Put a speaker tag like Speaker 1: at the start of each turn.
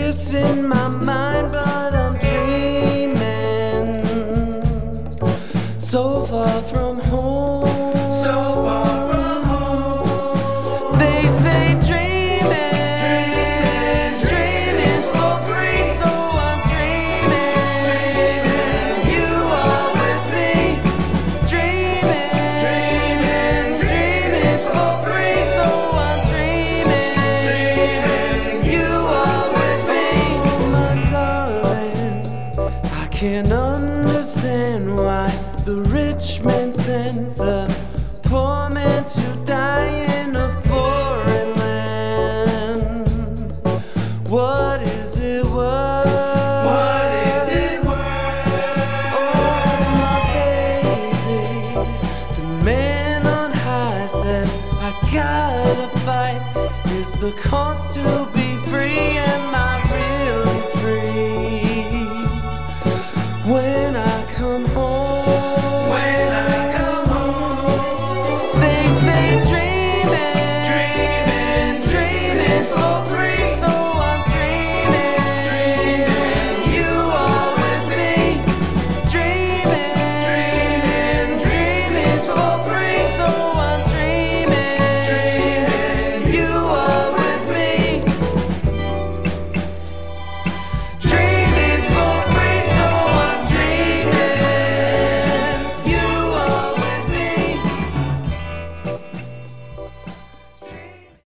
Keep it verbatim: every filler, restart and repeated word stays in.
Speaker 1: exists in my mind, but I'm dreaming so far from home.
Speaker 2: So far from home.
Speaker 1: They say dreaming, dreaming's for free, so I'm dreaming. You are with me. Dreaming, dreaming's for free, so I'm dreaming. You are with me, my darling. I can't understand why the rich man sends the poor man to die in a foreign land. What is it worth?
Speaker 2: What is it worth?
Speaker 1: Oh, my baby. The man on high says I gotta fight. Is the cost to be free and my